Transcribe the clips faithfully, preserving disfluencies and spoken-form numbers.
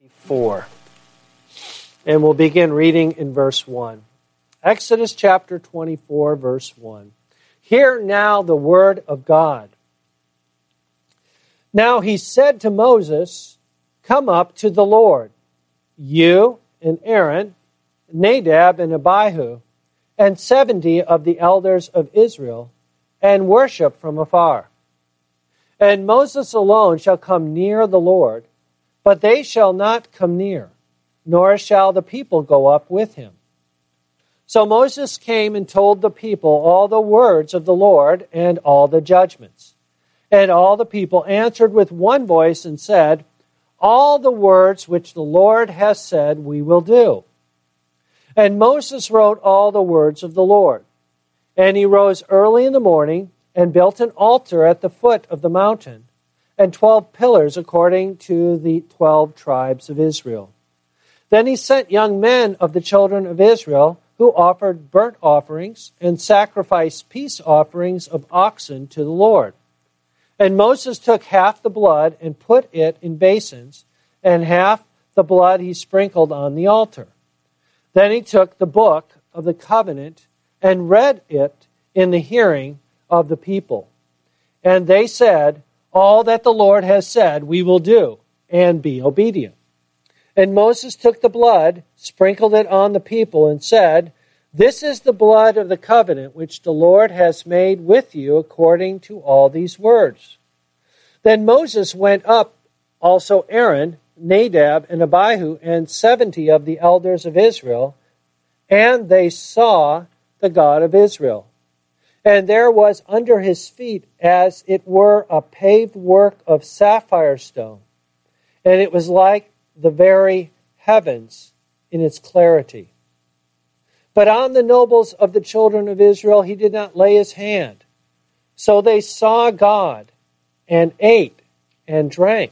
four. And we'll begin reading in verse one. Exodus chapter twenty-four, verse one. Hear now the word of God. Now he said to Moses, come up to the Lord, you and Aaron, Nadab and Abihu, and seventy of the elders of Israel, and worship from afar. And Moses alone shall come near the Lord, but they shall not come near, nor shall the people go up with him. So Moses came and told the people all the words of the Lord and all the judgments. And all the people answered with one voice and said, all the words which the Lord has said we will do. And Moses wrote all the words of the Lord. And he rose early in the morning and built an altar at the foot of the mountain, and twelve pillars according to the twelve tribes of Israel. Then he sent young men of the children of Israel, who offered burnt offerings and sacrificed peace offerings of oxen to the Lord. And Moses took half the blood and put it in basins, and half the blood he sprinkled on the altar. Then he took the book of the covenant and read it in the hearing of the people. And they said, all that the Lord has said we will do, and be obedient. And Moses took the blood, sprinkled it on the people, and said, this is the blood of the covenant which the Lord has made with you according to all these words. Then Moses went up, also Aaron, Nadab, and Abihu, and seventy of the elders of Israel, and they saw the God of Israel. And there was under his feet, as it were, a paved work of sapphire stone, and it was like the very heavens in its clarity. But on the nobles of the children of Israel he did not lay his hand. So they saw God, and ate and drank.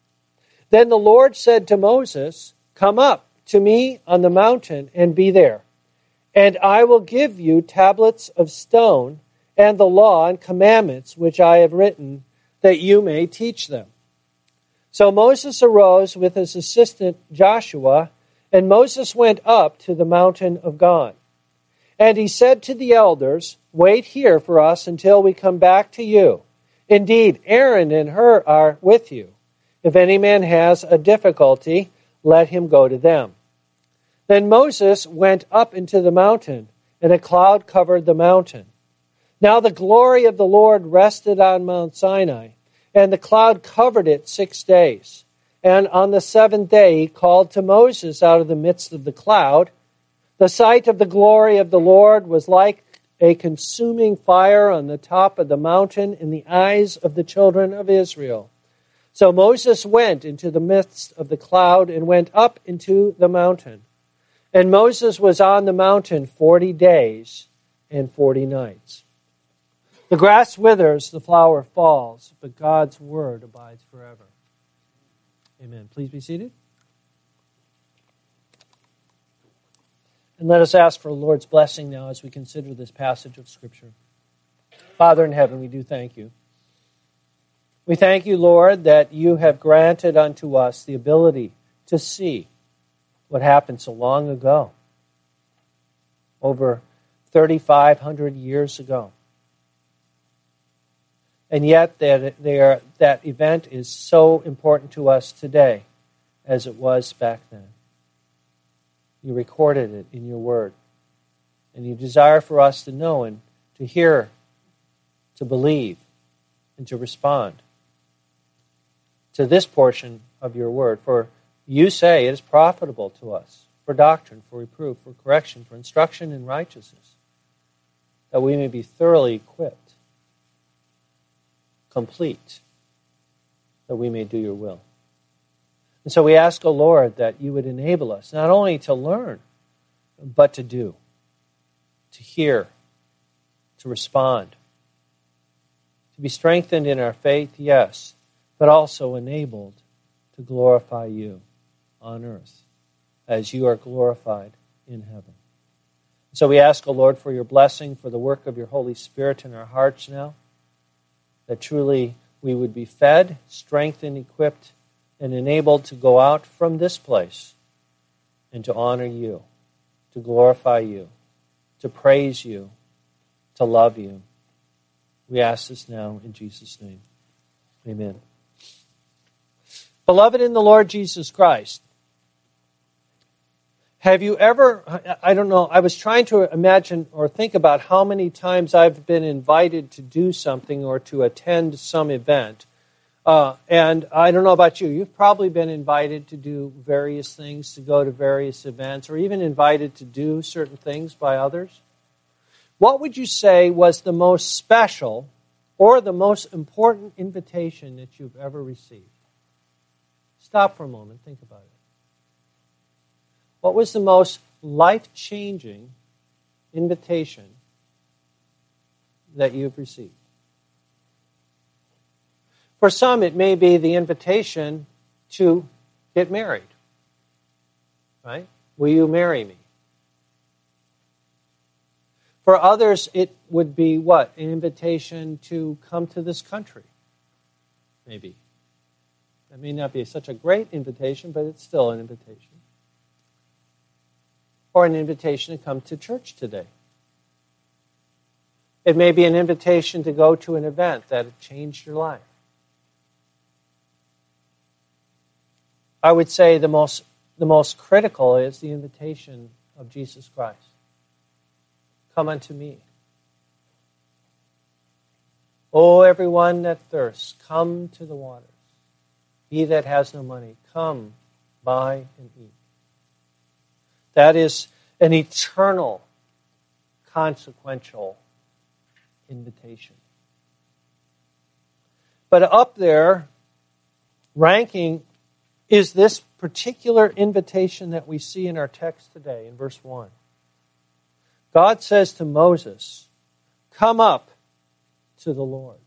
Then the Lord said to Moses, come up to me on the mountain and be there. And I will give you tablets of stone and the law and commandments which I have written, that you may teach them. So Moses arose with his assistant Joshua, and Moses went up to the mountain of God. And he said to the elders, wait here for us until we come back to you. Indeed, Aaron and Hur are with you. If any man has a difficulty, let him go to them. Then Moses went up into the mountain, and a cloud covered the mountain. Now the glory of the Lord rested on Mount Sinai, and the cloud covered it six days. And on the seventh day he called to Moses out of the midst of the cloud. The sight of the glory of the Lord was like a consuming fire on the top of the mountain in the eyes of the children of Israel. So Moses went into the midst of the cloud and went up into the mountain. And Moses was on the mountain forty days and forty nights. The grass withers, the flower falls, but God's word abides forever. Amen. Please be seated. And let us ask for the Lord's blessing now as we consider this passage of Scripture. Father in heaven, we do thank you. We thank you, Lord, that you have granted unto us the ability to see what happened so long ago, over thirty-five hundred years ago. And yet that, they are, that event is so important to us today as it was back then. You recorded it in your word. And you desire for us to know and to hear, to believe, and to respond to this portion of your word. For you say it is profitable to us for doctrine, for reproof, for correction, for instruction in righteousness, that we may be thoroughly equipped, complete, that we may do your will. And so we ask, O Lord, that you would enable us not only to learn, but to do, to hear, to respond, to be strengthened in our faith, yes, but also enabled to glorify you on earth as you are glorified in heaven. So we ask, O Lord, for your blessing, for the work of your Holy Spirit in our hearts now, that truly we would be fed, strengthened, equipped and enabled to go out from this place and to honor you, to glorify you, to praise you, to love you. We ask this now in Jesus' name. Amen. Beloved in the Lord Jesus Christ, have you ever, I don't know, I was trying to imagine or think about how many times I've been invited to do something or to attend some event. Uh, and I don't know about you, you've probably been invited to do various things, to go to various events, or even invited to do certain things by others. What would you say was the most special or the most important invitation that you've ever received? Stop for a moment, think about it. What was the most life-changing invitation that you've received? For some, it may be the invitation to get married. Right? Will you marry me? For others, it would be what? An invitation to come to this country. Maybe. That may not be such a great invitation, but it's still an invitation. Or an invitation to come to church today. It may be an invitation to go to an event that had changed your life. I would say the most, the most critical is the invitation of Jesus Christ. Come unto me. O everyone that thirsts, come to the waters. He that has no money, come, buy and eat. That is an eternal, consequential invitation. But up there, ranking, is this particular invitation that we see in our text today in verse one. God says to Moses, come up to the Lord.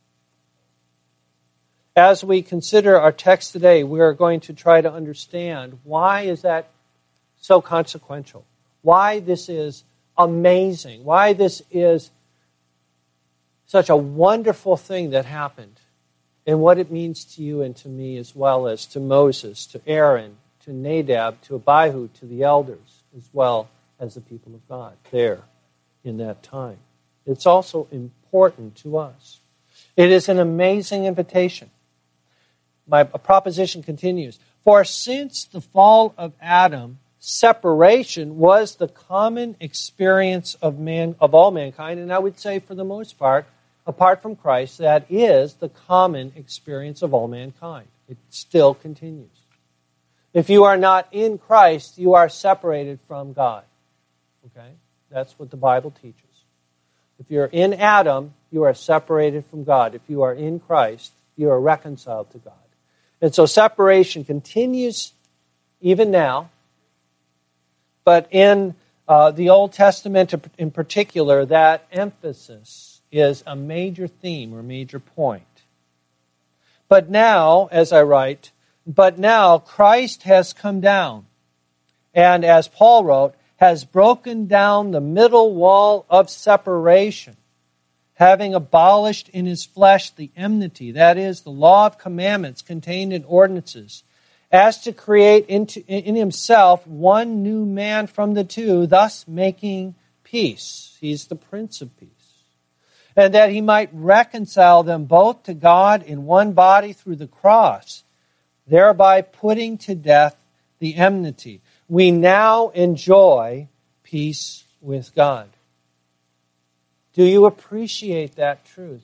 As we consider our text today, we are going to try to understand why is that so consequential, why this is amazing, why this is such a wonderful thing that happened, and what it means to you and to me as well as to Moses, to Aaron, to Nadab, to Abihu, to the elders, as well as the people of God there in that time. It's also important to us. It is an amazing invitation. My proposition continues. For since the fall of Adam, separation was the common experience of man, of all mankind, and I would say for the most part, apart from Christ, that is the common experience of all mankind. It still continues. If you are not in Christ, you are separated from God. Okay? That's what the Bible teaches. If you're in Adam, you are separated from God. If you are in Christ, you are reconciled to God. And so separation continues even now. But in uh, the Old Testament in particular, that emphasis is a major theme or major point. But now, as I write, but now Christ has come down, and as Paul wrote, has broken down the middle wall of separation, having abolished in his flesh the enmity, that is, the law of commandments contained in ordinances, as to create into, in himself one new man from the two, thus making peace. He's the Prince of Peace. And that he might reconcile them both to God in one body through the cross, thereby putting to death the enmity. We now enjoy peace with God. Do you appreciate that truth?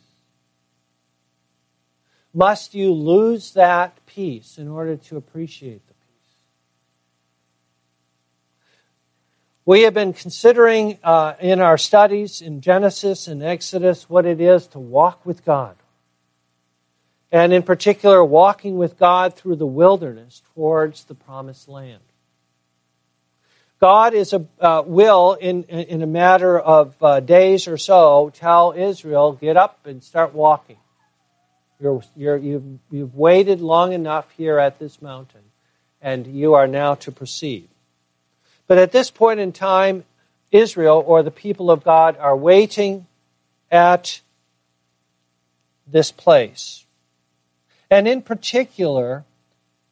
Must you lose that peace in order to appreciate the peace? We have been considering uh, in our studies in Genesis and Exodus what it is to walk with God. And in particular, walking with God through the wilderness towards the promised land. God is a uh, will, in, in a matter of uh, days or so, tell Israel, get up and start walking. You're, you're, you've, you've waited long enough here at this mountain, and you are now to proceed. But at this point in time, Israel, or the people of God, are waiting at this place. And in particular,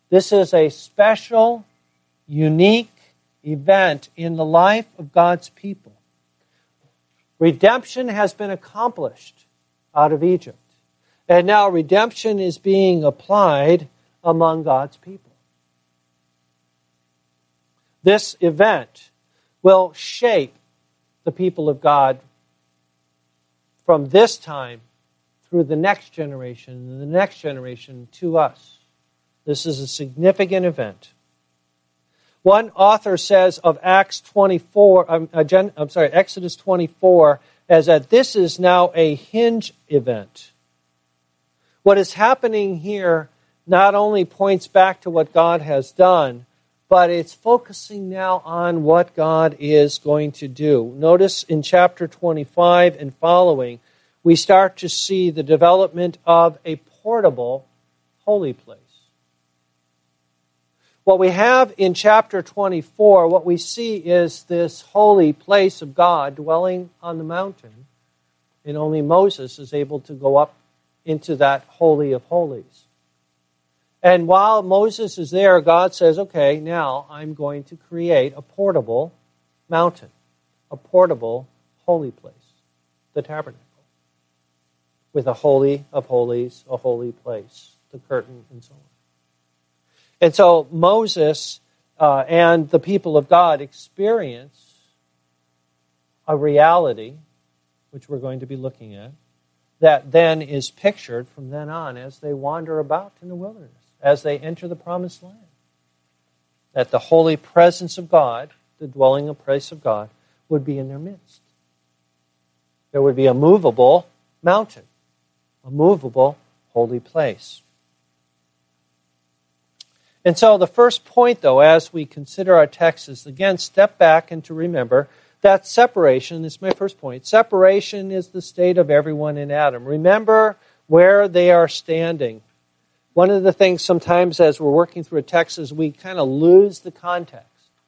This is a special, unique event in the life of God's people. Redemption has been accomplished out of Egypt. And now redemption is being applied among God's people. This event will shape the people of God from this time through the next generation and the next generation to us. This is a significant event. One author says of Acts twenty-four, um, I'm sorry, Exodus twenty-four, as that this is now a hinge event. What is happening here not only points back to what God has done, but it's focusing now on what God is going to do. Notice in chapter twenty-five and following, we start to see the development of a portable holy place. What we have in chapter twenty-four, what we see is this holy place of God dwelling on the mountain, and only Moses is able to go up into that holy of holies. And while Moses is there, God says, okay, now I'm going to create a portable mountain, a portable holy place, the tabernacle, with a holy of holies, a holy place, the curtain, and so on. And so Moses uh, and the people of God experience a reality, which we're going to be looking at, that then is pictured from then on as they wander about in the wilderness, as they enter the promised land. That the holy presence of God, the dwelling place of God, would be in their midst. There would be a movable mountain, a movable holy place. And so the first point, though, as we consider our text is, again, step back and to remember that separation, this is my first point, separation is the state of everyone in Adam. Remember where they are standing. One of the things sometimes as we're working through a text is we kind of lose the context.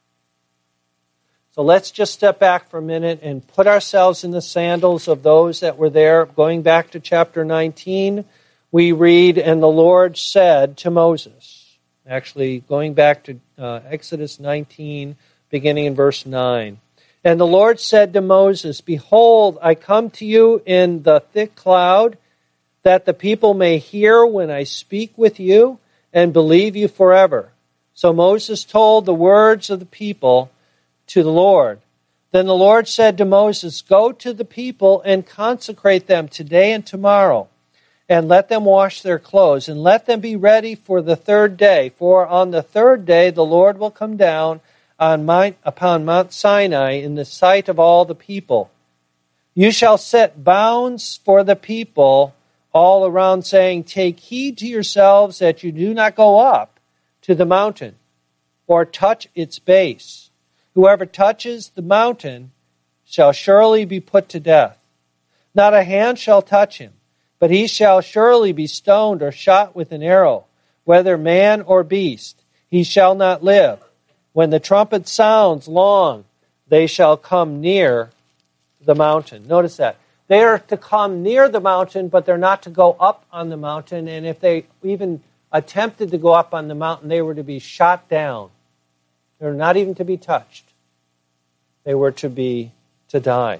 So let's just step back for a minute and put ourselves in the sandals of those that were there. Going back to chapter nineteen, we read, and the Lord said to Moses, actually going back to uh, Exodus nineteen, beginning in verse nine. And the Lord said to Moses, behold, I come to you in the thick cloud, that the people may hear when I speak with you and believe you forever. So Moses told the words of the people to the Lord. Then the Lord said to Moses, go to the people and consecrate them today and tomorrow, and let them wash their clothes, and let them be ready for the third day. For on the third day the Lord will come down on Mount, upon Mount Sinai in the sight of all the people. You shall set bounds for the people all around, saying, take heed to yourselves that you do not go up to the mountain or touch its base. Whoever touches the mountain shall surely be put to death. Not a hand shall touch him, but he shall surely be stoned or shot with an arrow, whether man or beast. He shall not live. When the trumpet sounds long, they shall come near the mountain. Notice that. They are to come near the mountain, but they're not to go up on the mountain. And if they even attempted to go up on the mountain, they were to be shot down. They were not even to be touched. They were to be to die.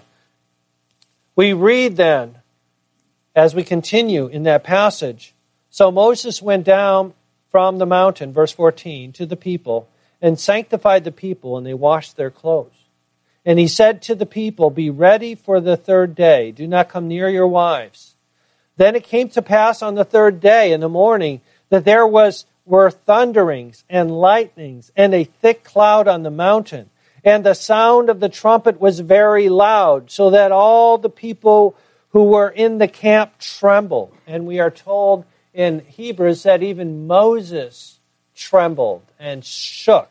We read then, as we continue in that passage, so Moses went down from the mountain, verse fourteen, to the people, and sanctified the people, and they washed their clothes. And he said to the people, be ready for the third day. Do not come near your wives. Then it came to pass on the third day in the morning that there was were thunderings and lightnings and a thick cloud on the mountain. And the sound of the trumpet was very loud, so that all the people who were in the camp trembled. And we are told in Hebrews that even Moses trembled and shook.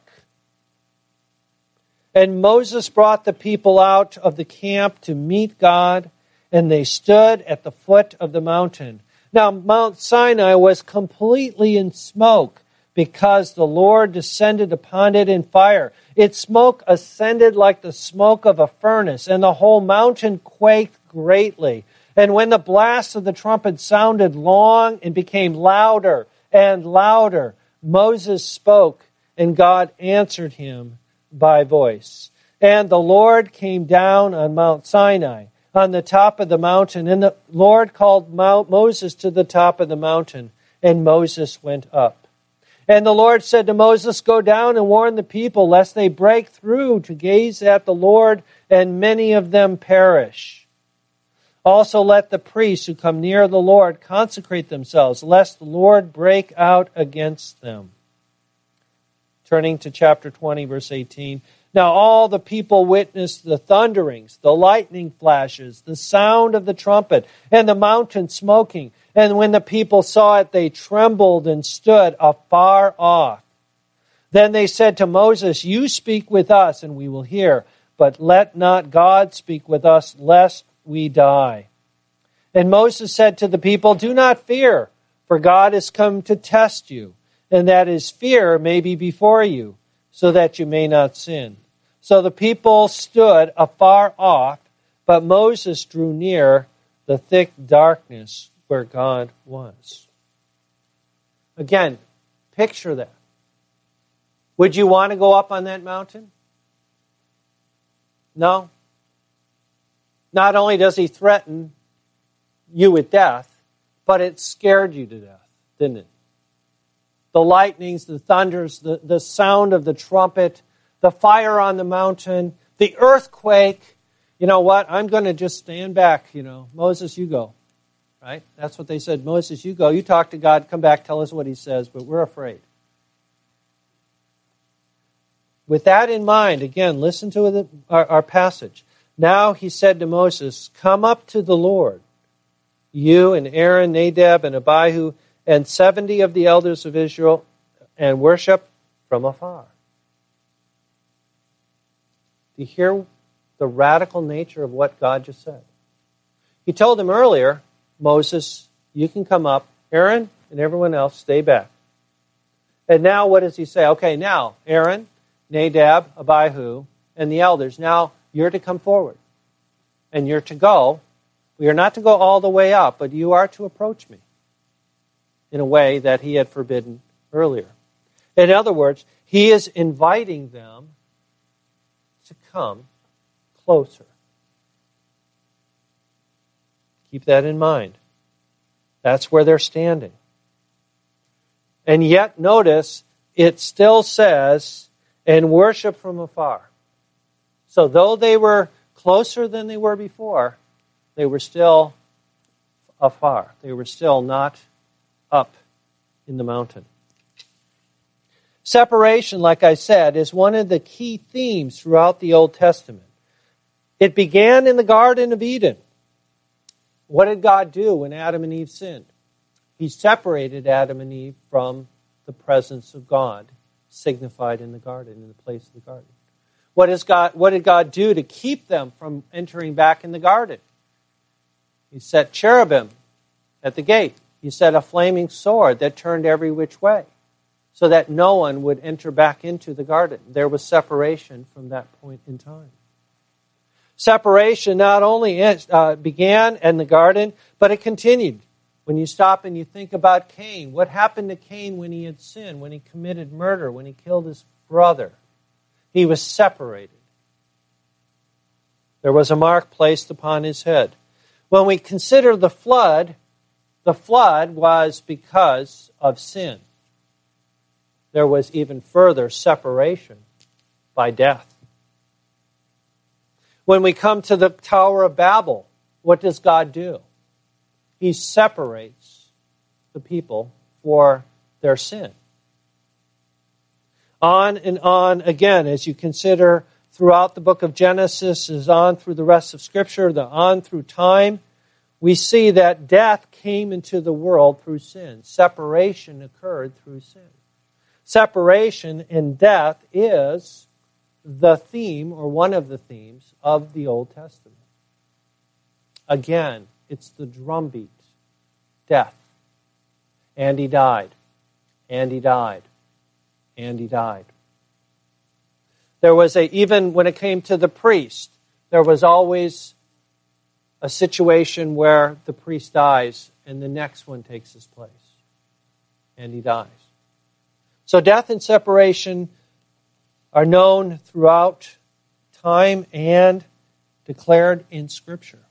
And Moses brought the people out of the camp to meet God, and they stood at the foot of the mountain. Now, Mount Sinai was completely in smoke because the Lord descended upon it in fire. Its smoke ascended like the smoke of a furnace, and the whole mountain quaked greatly. And when the blast of the trumpet sounded long and became louder and louder, Moses spoke, and God answered him by voice. And the Lord came down on Mount Sinai, on the top of the mountain, and the Lord called Moses to the top of the mountain, and Moses went up. And the Lord said to Moses, "Go down and warn the people, lest they break through to gaze at the Lord, and many of them perish. Also let the priests who come near the Lord consecrate themselves, lest the Lord break out against them." Turning to chapter twenty, verse eighteen. Now all the people witnessed the thunderings, the lightning flashes, the sound of the trumpet, and the mountain smoking. And when the people saw it, they trembled and stood afar off. Then they said to Moses, "You speak with us, and we will hear, but let not God speak with us, lest we die." And Moses said to the people, "Do not fear, for God has come to test you, and that his fear may be before you, so that you may not sin." So the people stood afar off, but Moses drew near the thick darkness where God was. Again, picture that. Would you want to go up on that mountain? No. Not only does he threaten you with death, but it scared you to death, didn't it? The lightnings, the thunders, the, the sound of the trumpet, the fire on the mountain, the earthquake. You know what? I'm going to just stand back, you know. Moses, you go. Right? That's what they said. Moses, you go. You talk to God. Come back. Tell us what he says. But we're afraid. With that in mind, again, listen to the, our, our passage. Now he said to Moses, "Come up to the Lord, you and Aaron, Nadab, and Abihu, and seventy of the elders of Israel, and worship from afar." Do you hear the radical nature of what God just said? He told him earlier, "Moses, you can come up. Aaron and everyone else, stay back." And now what does he say? Okay, now, Aaron, Nadab, Abihu, and the elders, now you're to come forward. And you're to go. We are not to go all the way up, but you are to approach me in a way that he had forbidden earlier. In other words, he is inviting them to come closer. Keep that in mind. That's where they're standing. And yet, notice, it still says, "and worship from afar." So though they were closer than they were before, they were still afar. They were still not up in the mountain. Separation, like I said, is one of the key themes throughout the Old Testament. It began in the Garden of Eden. What did God do when Adam and Eve sinned? He separated Adam and Eve from the presence of God, signified in the garden, in the place of the garden. What, is God, what did God do to keep them from entering back in the garden? He set cherubim at the gate. He set a flaming sword that turned every which way, so that no one would enter back into the garden. There was separation from that point in time. Separation not only uh, began in the garden, but it continued. When you stop and you think about Cain, what happened to Cain when he had sinned, when he committed murder, when he killed his brother? He was separated. There was a mark placed upon his head. When we consider the flood, the flood was because of sin. There was even further separation by death. When we come to the Tower of Babel, what does God do? He separates the people for their sin. On and on again, as you consider throughout the book of Genesis, as on through the rest of Scripture, the on through time, we see that death came into the world through sin. Separation occurred through sin. Separation and death is the theme, or one of the themes, of the Old Testament. Again, it's the drumbeat. Death. And he died. And he died. And he died. There was a, even when it came to the priest, there was always a situation where the priest dies and the next one takes his place. And he dies. So death and separation are known throughout time and declared in Scripture.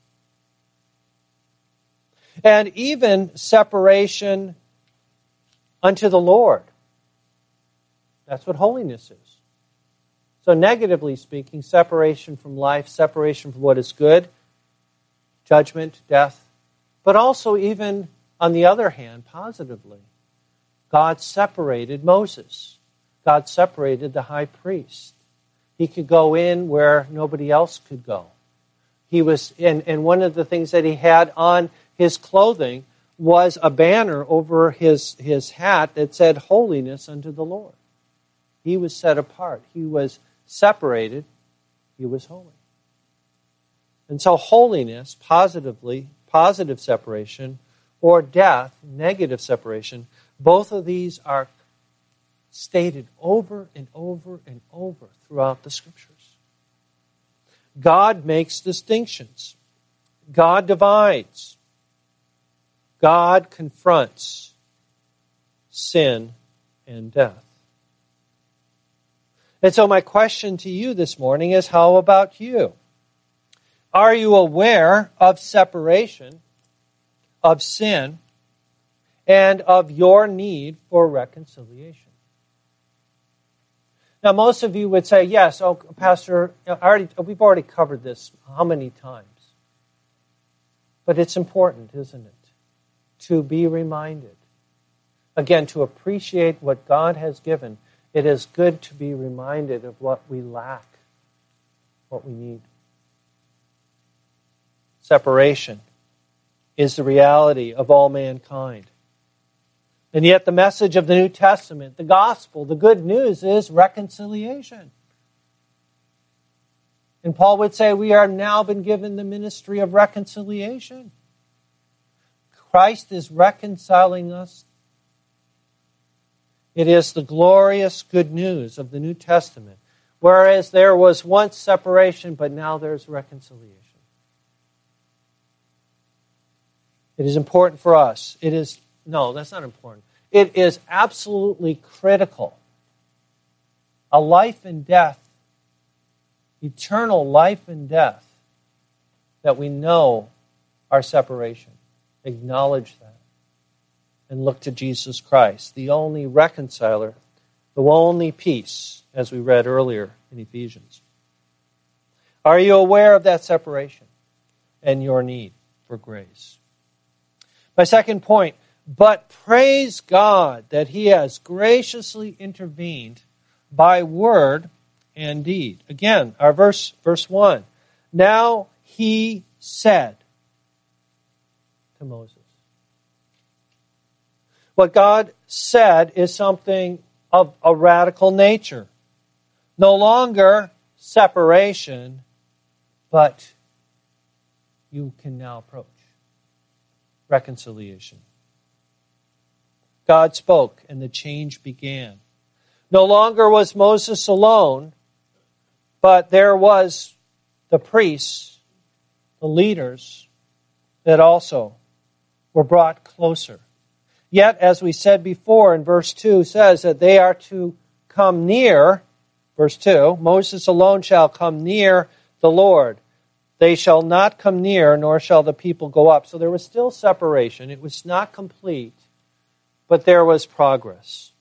And even separation unto the Lord. That's what holiness is. So negatively speaking, separation from life, separation from what is good, judgment, death. But also even, on the other hand, positively, God separated Moses. God separated the high priest. He could go in where nobody else could go. He was, and, and one of the things that he had on his clothing was a banner over his, his hat that said, "Holiness unto the Lord." He was set apart. He was separated. He was holy. And so holiness, positively, positive separation, or death, negative separation, both of these are stated over and over and over throughout the Scriptures. God makes distinctions. God divides. God confronts sin and death. And so my question to you this morning is, how about you? Are you aware of separation, of sin, and of your need for reconciliation? Now, most of you would say, yes, oh, Pastor, I already, we've already covered this how many times? But it's important, isn't it? To be reminded. Again, to appreciate what God has given. It is good to be reminded of what we lack, what we need. Separation is the reality of all mankind. And yet the message of the New Testament, the gospel, the good news is reconciliation. And Paul would say we are now been given the ministry of reconciliation. Christ is reconciling us. It is the glorious good news of the New Testament. Whereas there was once separation, but now there's reconciliation. It is important for us. It is, no, that's not important. It is absolutely critical. A life and death, eternal life and death, that we know our separation. Acknowledge that. And look to Jesus Christ, the only reconciler, the only peace, as we read earlier in Ephesians. Are you aware of that separation and your need for grace? My second point, but praise God that He has graciously intervened by word and deed. Again, our verse, verse one. Now He said to Moses. What God said is something of a radical nature. No longer separation, but you can now approach reconciliation. God spoke and the change began. No longer was Moses alone, but there was the priests, the leaders, that also were brought closer. Yet, as we said before in verse two, says that they are to come near, verse two, Moses alone shall come near the Lord. They shall not come near, nor shall the people go up. So there was still separation. It was not complete, but there was progress.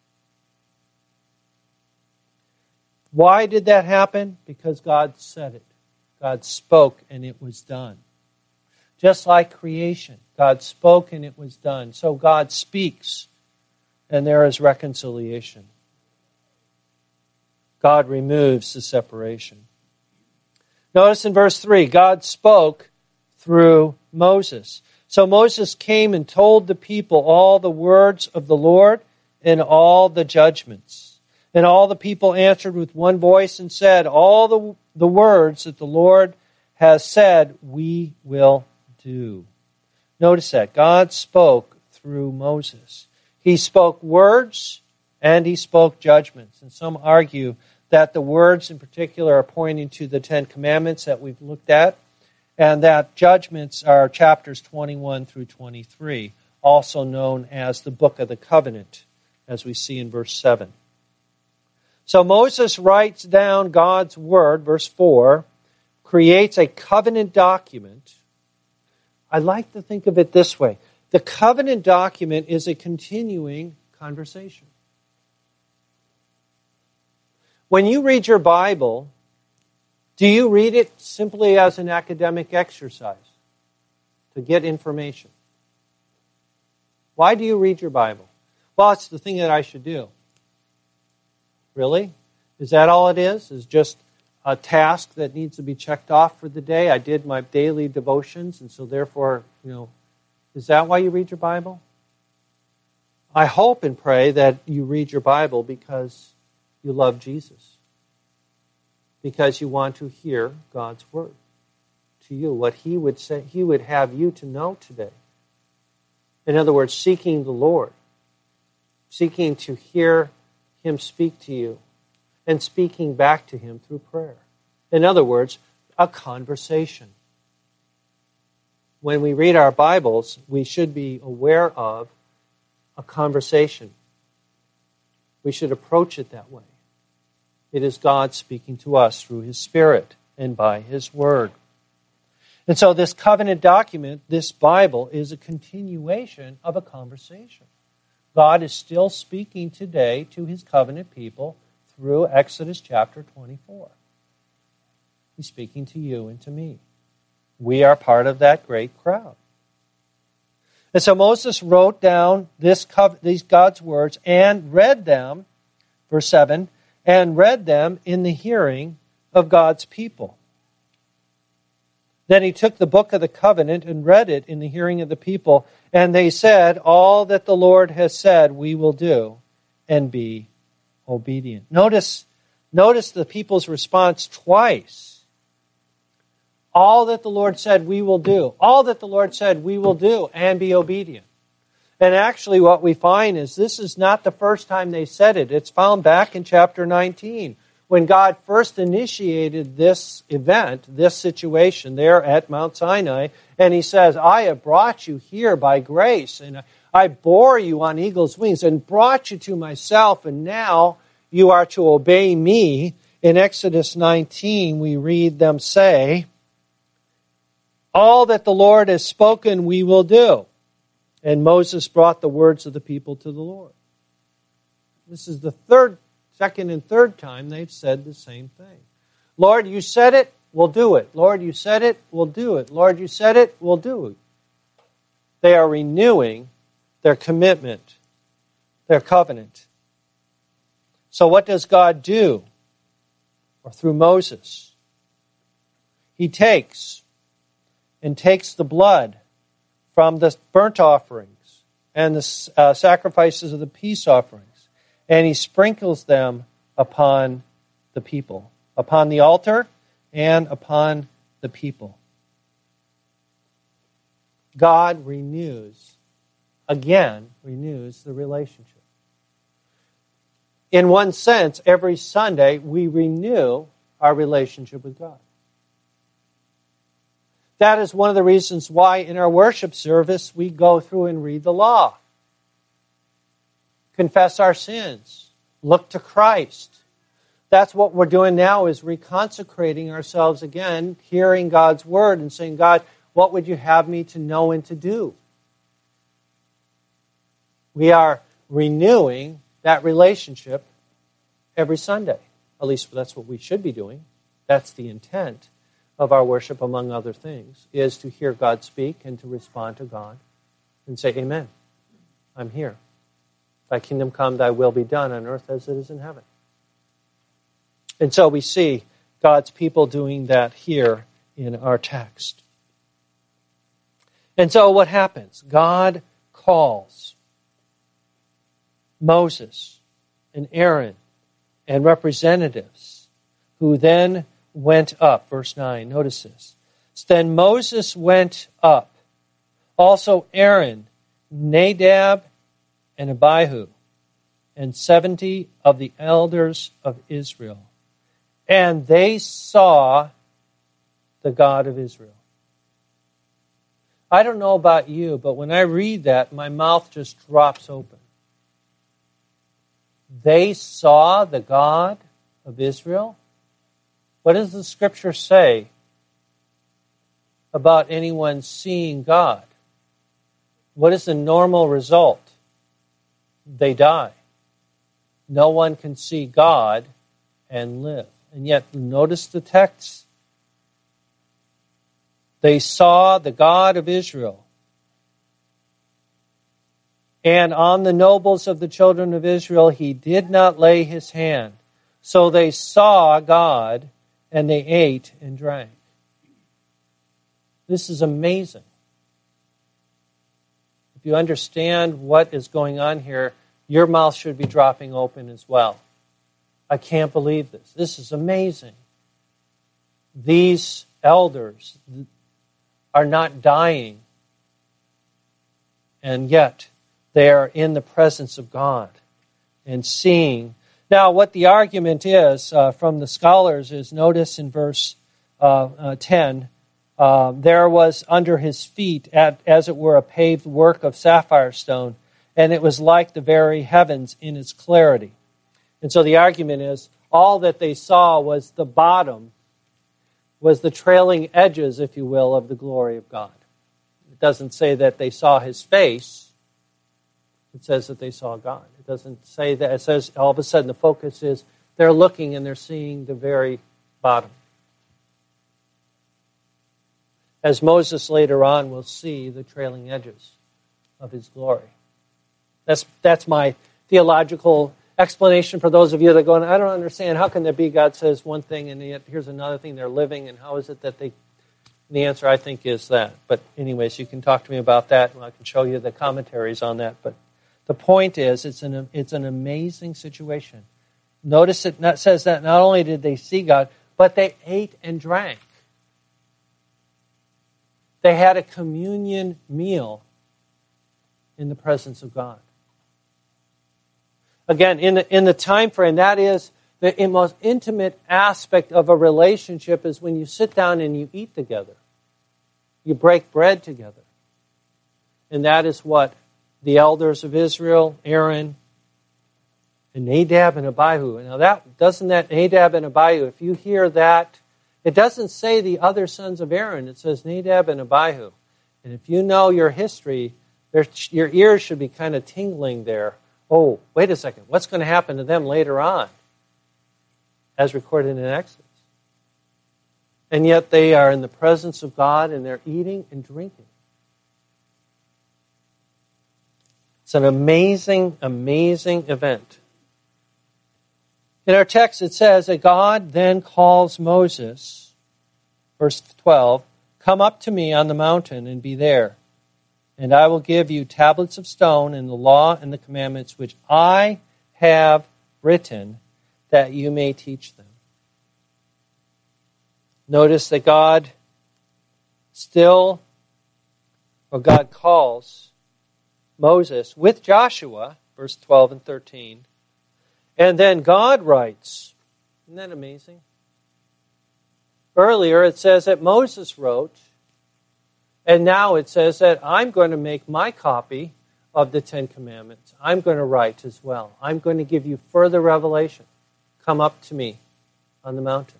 Why did that happen? Because God said it. God spoke and it was done. Just like creation, God spoke and it was done. So God speaks and there is reconciliation. God removes the separation. Notice in verse three, God spoke through Moses. So Moses came and told the people all the words of the Lord and all the judgments. And all the people answered with one voice and said, all the, the words that the Lord has said, we will do. Notice that. God spoke through Moses. He spoke words and he spoke judgments. And some argue that the words in particular are pointing to the Ten Commandments that we've looked at, and that judgments are chapters twenty-one through twenty-three, also known as the Book of the Covenant as we see in verse seven. So Moses writes down God's word, verse four, creates a covenant document. I like to think of it this way. The covenant document is a continuing conversation. When you read your Bible, do you read it simply as an academic exercise to get information? Why do you read your Bible? Well, it's the thing that I should do. Really? Is that all it is? Is just a task that needs to be checked off for the day? I did my daily devotions, and so therefore, you know, is that why you read your Bible? I hope and pray that you read your Bible because you love Jesus. Because you want to hear God's word to you, what He would say, He would have you to know today. In other words, seeking the Lord, seeking to hear Him speak to you, and speaking back to Him through prayer. In other words, a conversation. When we read our Bibles, we should be aware of a conversation. We should approach it that way. It is God speaking to us through His Spirit and by His Word. And so this covenant document, this Bible, is a continuation of a conversation. God is still speaking today to His covenant people through Exodus chapter twenty-four. He's speaking to you and to me. We are part of that great crowd. And so Moses wrote down this these God's words and read them, verse seven, and read them in the hearing of God's people. Then he took the book of the covenant and read it in the hearing of the people, and they said, all that the Lord has said we will do, and be obedient. Notice, notice the people's response twice. All that the Lord said we will do. All that the Lord said we will do, and be obedient. And actually what we find is this is not the first time they said it. It's found back in chapter nineteen. When God first initiated this event, this situation there at Mount Sinai, and He says, I have brought you here by grace, and I bore you on eagle's wings, and brought you to myself, and now you are to obey me. In Exodus nineteen, we read them say, all that the Lord has spoken we will do. And Moses brought the words of the people to the Lord. This is the third Second and third time they've said the same thing. Lord, you said it, we'll do it. Lord, you said it, we'll do it. Lord, you said it, we'll do it. They are renewing their commitment, their covenant. So what does God do? Or through Moses? He takes and takes the blood from the burnt offerings and the uh, sacrifices of the peace offerings, and He sprinkles them upon the people, upon the altar and upon the people. God renews, again, renews the relationship. In one sense, every Sunday we renew our relationship with God. That is one of the reasons why in our worship service we go through and read the law. Confess our sins. Look to Christ. That's what we're doing now, is reconsecrating ourselves again, hearing God's word and saying, God, what would you have me to know and to do? We are renewing that relationship every Sunday. At least that's what we should be doing. That's the intent of our worship, among other things, is to hear God speak and to respond to God and say, amen, I'm here. Thy kingdom come, thy will be done on earth as it is in heaven. And so we see God's people doing that here in our text. And so what happens? God calls Moses and Aaron and representatives who then went up. Verse nine, notice this. Then Moses went up, also Aaron, Nadab, and Abihu, and seventy of the elders of Israel. And they saw the God of Israel. I don't know about you, but when I read that, my mouth just drops open. they saw the God of Israel? What does the Scripture say about anyone seeing God? What is the normal result? They die. No one can see God and live. And yet, notice the text. They saw the God of Israel. And on the nobles of the children of Israel, he did not lay his hand. So they saw God, and they ate and drank. This is amazing. If you understand what is going on here, your mouth should be dropping open as well. I can't believe this. This is amazing. These elders are not dying, and yet they are in the presence of God and seeing. Now, what the argument is uh, from the scholars is, notice in verse uh, uh, ten, uh, there was under his feet, at, as it were, a paved work of sapphire stone, and it was like the very heavens in its clarity. And so the argument is, all that they saw was the bottom, was the trailing edges, if you will, of the glory of God. It doesn't say that they saw his face. It says that they saw God. It doesn't say that. It says all of a sudden the focus is they're looking and they're seeing the very bottom. As Moses later on will see the trailing edges of his glory. That's, that's my theological explanation for those of you that are going, I don't understand. How can there be God says one thing and yet here's another thing they're living, and how is it that they... And the answer, I think, is that. But anyways, you can talk to me about that, and I can show you the commentaries on that. But the point is, it's an, it's an amazing situation. Notice it not, says that not only did they see God, but they ate and drank. They had a communion meal in the presence of God. Again, in the, in the time frame, that is the most intimate aspect of a relationship is when you sit down and you eat together. You break bread together. And that is what the elders of Israel, Aaron, and Nadab and Abihu. Now, that doesn't that Nadab and Abihu, if you hear that, it doesn't say the other sons of Aaron. It says Nadab and Abihu. And if you know your history, your ears should be kind of tingling there. Oh, wait a second. What's going to happen to them later on? As recorded in Exodus. And yet they are in the presence of God and they're eating and drinking. It's an amazing, amazing event. In our text it says that God then calls Moses, verse twelve, "Come up to me on the mountain and be there, and I will give you tablets of stone and the law and the commandments which I have written, that you may teach them." Notice that God still, or God calls Moses with Joshua, verse twelve and thirteen, and then God writes. Isn't that amazing? Earlier it says that Moses wrote, and now it says that I'm going to make my copy of the Ten Commandments. I'm going to write as well. I'm going to give you further revelation. Come up to me on the mountain.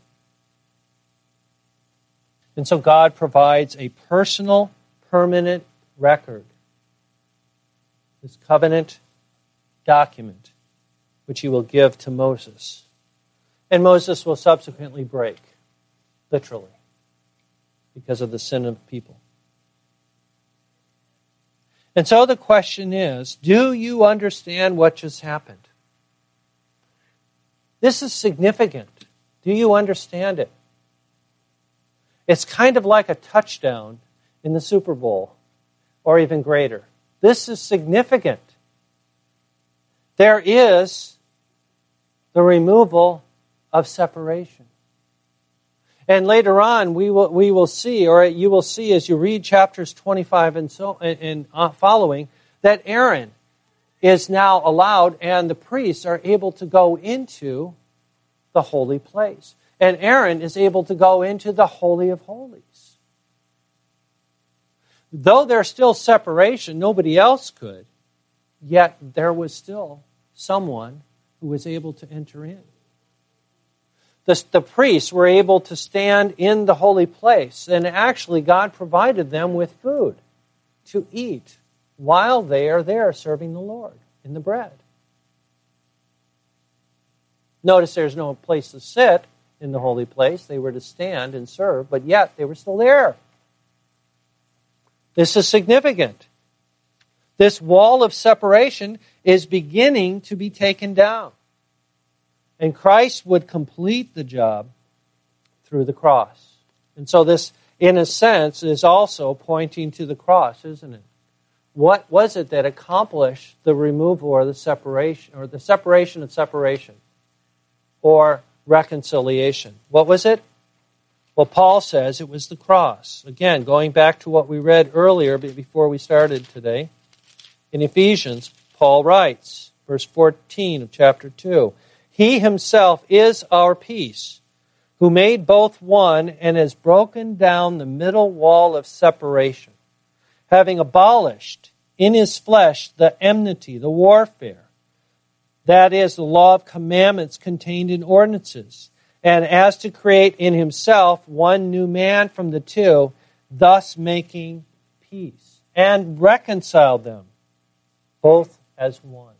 And so God provides a personal, permanent record. This covenant document, which he will give to Moses. And Moses will subsequently break, literally, because of the sin of the people. And so the question is, do you understand what just happened? This is significant. Do you understand it? It's kind of like a touchdown in the Super Bowl, or even greater. This is significant. There is the removal of separation. And later on, we will we will see, or you will see as you read chapters twenty-five and so and following, that Aaron is now allowed, and the priests are able to go into the holy place. And Aaron is able to go into the Holy of Holies. Though there's still separation, nobody else could, yet there was still someone who was able to enter in. The, the priests were able to stand in the holy place, and actually God provided them with food to eat while they are there serving the Lord in the bread. Notice there's no place to sit in the holy place. They were to stand and serve, but yet they were still there. This is significant. This wall of separation is beginning to be taken down. And Christ would complete the job through the cross. And so this, in a sense, is also pointing to the cross, isn't it? What was it that accomplished the removal or the separation, or the separation of separation, or reconciliation? What was it? Well, Paul says it was the cross. Again, going back to what we read earlier before we started today, in Ephesians, Paul writes, verse fourteen of chapter two, He himself is our peace, who made both one and has broken down the middle wall of separation, having abolished in his flesh the enmity, the warfare, that is, the law of commandments contained in ordinances, and as to create in himself one new man from the two, thus making peace, and reconcile them both as one.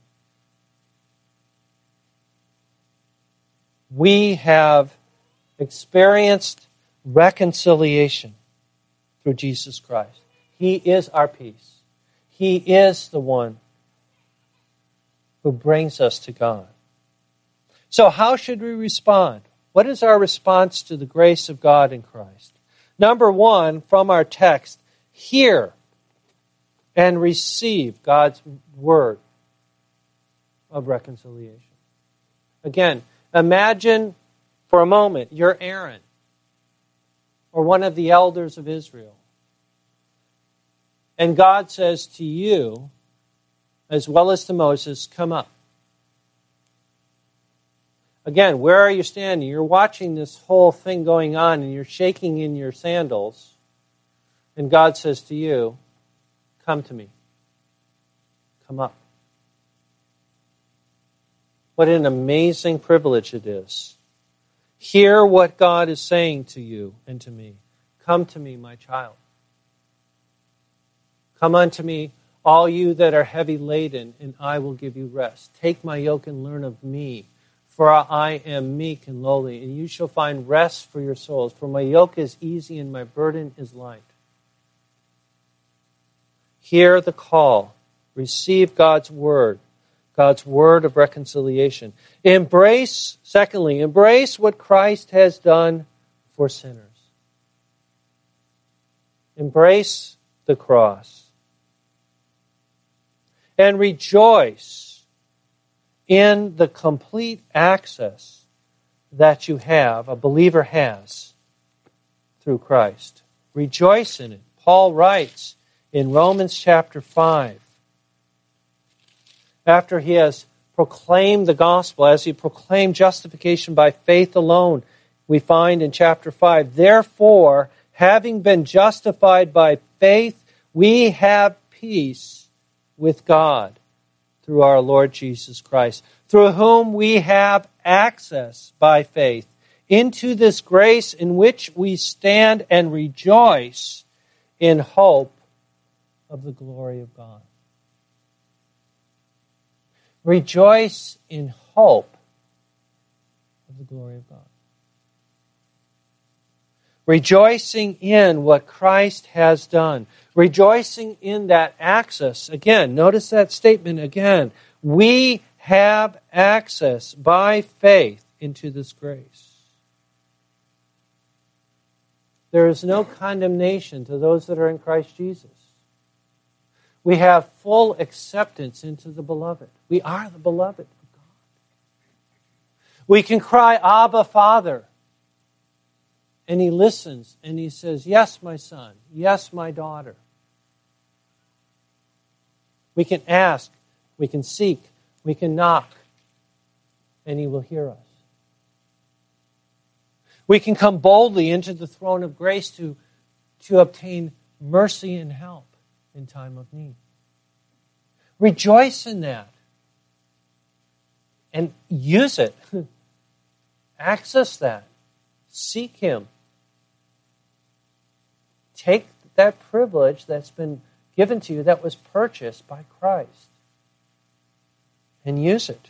We have experienced reconciliation through Jesus Christ. He is our peace. He is the one who brings us to God. So how should we respond? What is our response to the grace of God in Christ? Number one, from our text, hear and receive God's word of reconciliation. Again, imagine for a moment you're Aaron or one of the elders of Israel. And God says to you, as well as to Moses, come up. Again, where are you standing? You're watching this whole thing going on and you're shaking in your sandals. And God says to you, come to me. Come up. What an amazing privilege it is. Hear what God is saying to you and to me. Come to me, my child. Come unto me, all you that are heavy laden, and I will give you rest. Take my yoke and learn of me, for I am meek and lowly, and you shall find rest for your souls. For my yoke is easy and my burden is light. Hear the call. Receive God's word. God's word of reconciliation. Embrace, secondly, embrace what Christ has done for sinners. Embrace the cross. And rejoice in the complete access that you have, a believer has, through Christ. Rejoice in it. Paul writes in Romans chapter five, after he has proclaimed the gospel, as he proclaimed justification by faith alone, we find in chapter five, therefore, having been justified by faith, we have peace with God through our Lord Jesus Christ, through whom we have access by faith into this grace in which we stand and rejoice in hope of the glory of God. Rejoice in hope of the glory of God. Rejoicing in what Christ has done. Rejoicing in that access. Again, notice that statement again. We have access by faith into this grace. There is no condemnation to those that are in Christ Jesus. We have full acceptance into the beloved. We are the beloved of God. We can cry, Abba, Father. And he listens and he says, yes, my son. Yes, my daughter. We can ask. We can seek. We can knock. And he will hear us. We can come boldly into the throne of grace to, to obtain mercy and help in time of need. Rejoice in that. and use it. Access that. Seek Him. Take that privilege that's been given to you that was purchased by Christ and use it.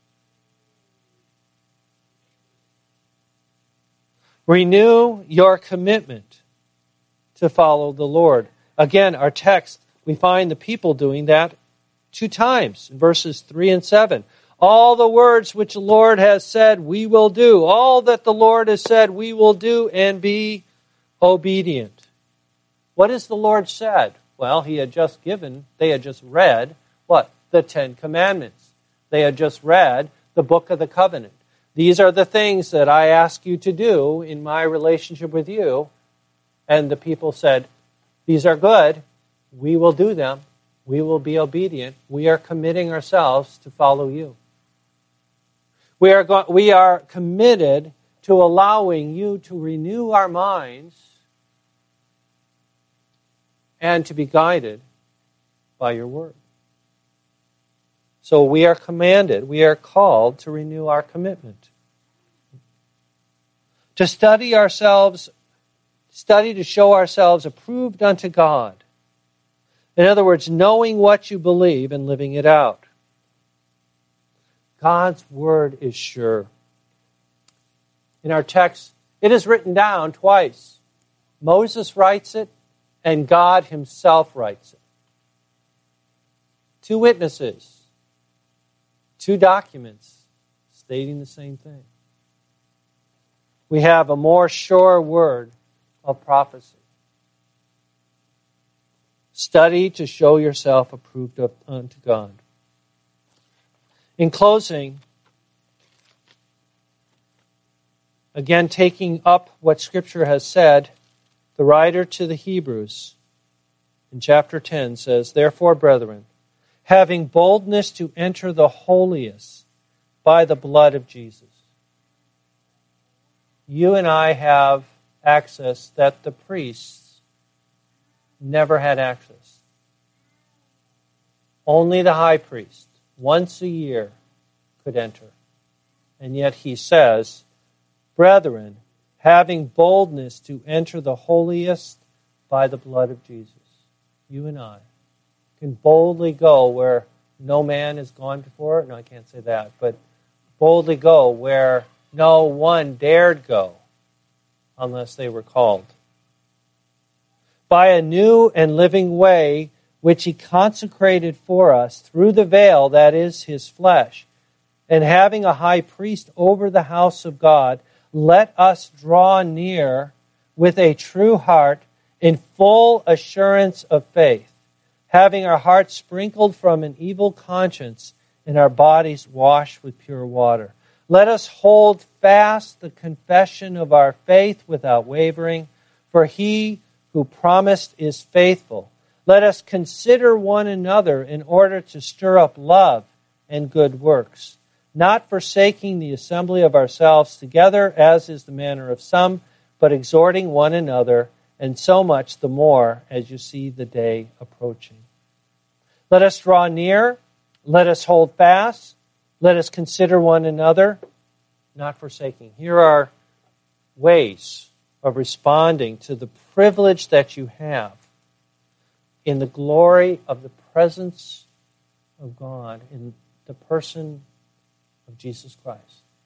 Renew your commitment to follow the Lord. Again, our text, we find the people doing that two times in verses three and seven. All the words which the Lord has said, we will do. All that the Lord has said, we will do and be obedient. What has the Lord said? Well, He had just given, they had just read, what? The Ten Commandments. They had just read the Book of the Covenant. These are the things that I ask you to do in my relationship with you. And the people said, these are good. We will do them. We will be obedient. We are committing ourselves to follow you. We are, go- we are committed to allowing you to renew our minds and to be guided by your word. So we are commanded, we are called to renew our commitment. To study ourselves, study to show ourselves approved unto God. In other words, knowing what you believe and living it out. God's word is sure. In our text, it is written down twice. Moses writes it, and God Himself writes it. Two witnesses. Two documents stating the same thing. We have a more sure word of prophecy. Study to show yourself approved of, unto God. In closing, again taking up what Scripture has said, the writer to the Hebrews in chapter ten says, therefore, brethren, having boldness to enter the holiest by the blood of Jesus. You and I have access that the priests never had access. Only the high priest, once a year, could enter. And yet he says, brethren, having boldness to enter the holiest by the blood of Jesus. You and I can boldly go where no man has gone before. No, I can't say that. But boldly go where no one dared go unless they were called. By a new and living way which He consecrated for us through the veil, that is His flesh. And having a high priest over the house of God, let us draw near with a true heart in full assurance of faith, having our hearts sprinkled from an evil conscience and our bodies washed with pure water. Let us hold fast the confession of our faith without wavering, for He who promised is faithful. Let us consider one another in order to stir up love and good works, not forsaking the assembly of ourselves together, as is the manner of some, but exhorting one another, and so much the more as you see the day approaching. Let us draw near, let us hold fast, let us consider one another, not forsaking. Here are ways of responding to the privilege that you have in the glory of the presence of God, in the person of Jesus Christ.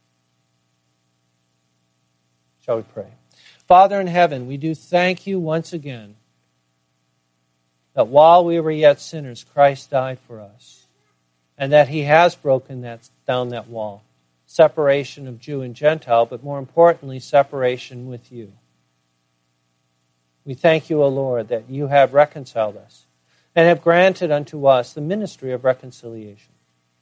Shall we pray? Father in heaven, we do thank you once again that while we were yet sinners, Christ died for us, and that He has broken that down that wall. Separation of Jew and Gentile, but more importantly, separation with you. We thank you, O Lord, that you have reconciled us and have granted unto us the ministry of reconciliation.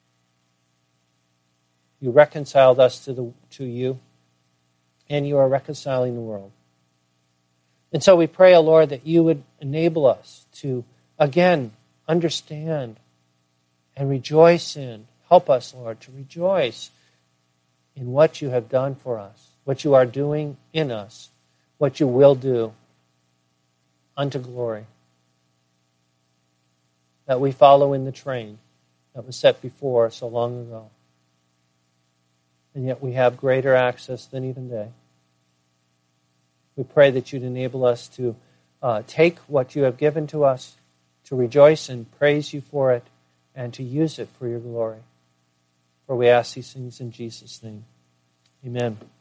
You reconciled us to the to you, and you are reconciling the world. And so we pray, O Lord, that you would enable us to, again, understand and rejoice in. Help us, Lord, to rejoice in what you have done for us, what you are doing in us, what you will do unto glory. That we follow in the train that was set before us so long ago. and yet we have greater access than even they. We pray that you'd enable us to uh, take what you have given to us, to rejoice and praise you for it, and to use it for your glory. For we ask these things in Jesus' name. Amen.